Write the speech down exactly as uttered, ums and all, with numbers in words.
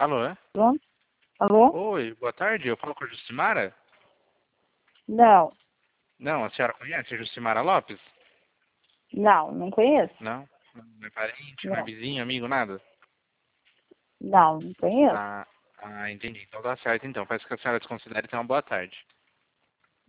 Alô, é? Pronto? Alô? Oi, boa tarde. Eu falo com a Jucimara? Não, Não, a senhora conhece a Jucimara Lopes? não, não conheço. Não? Não é parente, não é Não, vizinho, amigo, nada? não, não conheço. Ah, ah, entendi. Então tá certo então. Peço que a senhora desconsidere e tenha uma boa tarde.